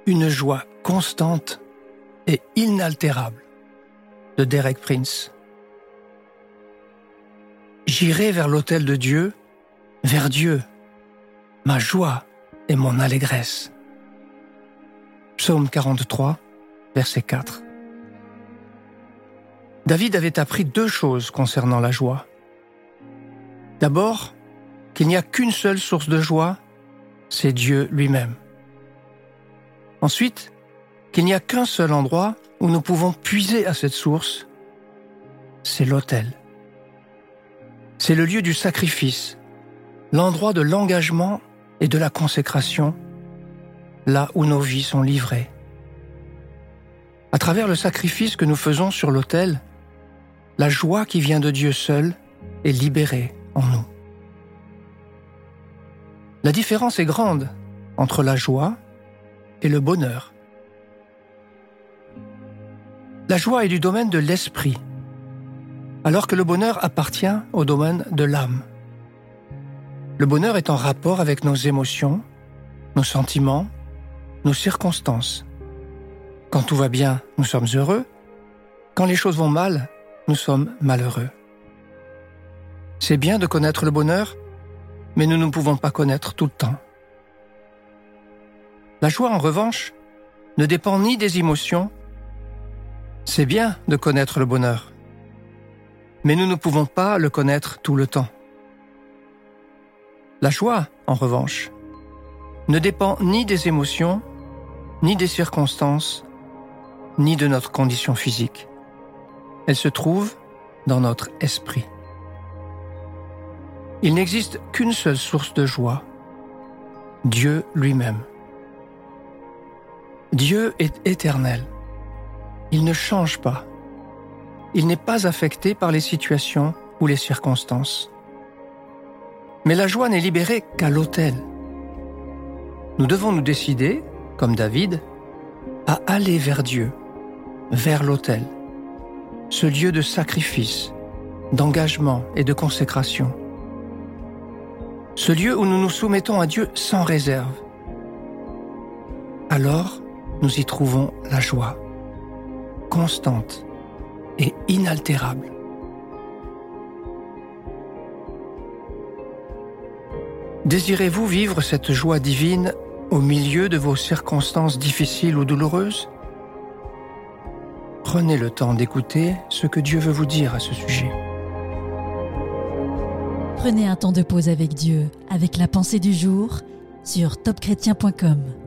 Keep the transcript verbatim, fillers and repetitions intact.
Une joie constante et inaltérable de Derek Prince. J'irai vers l'autel de Dieu, vers Dieu, ma joie et mon allégresse. Psaume quarante-trois, verset quatre. David avait appris deux choses concernant la joie. D'abord, qu'il n'y a qu'une seule source de joie, c'est Dieu lui-même. Ensuite, qu'il n'y a qu'un seul endroit où nous pouvons puiser à cette source, c'est l'autel. C'est le lieu du sacrifice, l'endroit de l'engagement et de la consécration, là où nos vies sont livrées. À travers le sacrifice que nous faisons sur l'autel, la joie qui vient de Dieu seul est libérée en nous. La différence est grande entre la joie et le bonheur. La joie est du domaine de l'esprit, alors que le bonheur appartient au domaine de l'âme. Le bonheur est en rapport avec nos émotions, nos sentiments, nos circonstances. Quand tout va bien, nous sommes heureux. Quand les choses vont mal, nous sommes malheureux. C'est bien de connaître le bonheur, mais nous ne pouvons pas connaître tout le temps. La joie, en revanche, ne dépend ni des émotions. C'est bien de connaître le bonheur, mais nous ne pouvons pas le connaître tout le temps. La joie, en revanche, ne dépend ni des émotions, ni des circonstances, ni de notre condition physique. Elle se trouve dans notre esprit. Il n'existe qu'une seule source de joie, Dieu lui-même. Dieu est éternel. Il ne change pas. Il n'est pas affecté par les situations ou les circonstances. Mais la joie n'est libérée qu'à l'autel. Nous devons nous décider, comme David, à aller vers Dieu, vers l'autel, ce lieu de sacrifice, d'engagement et de consécration. Ce lieu où nous nous soumettons à Dieu sans réserve. Alors, nous y trouvons la joie, constante et inaltérable. Désirez-vous vivre cette joie divine au milieu de vos circonstances difficiles ou douloureuses? Prenez le temps d'écouter ce que Dieu veut vous dire à ce sujet. Prenez un temps de pause avec Dieu, avec la pensée du jour, sur top chrétien point com.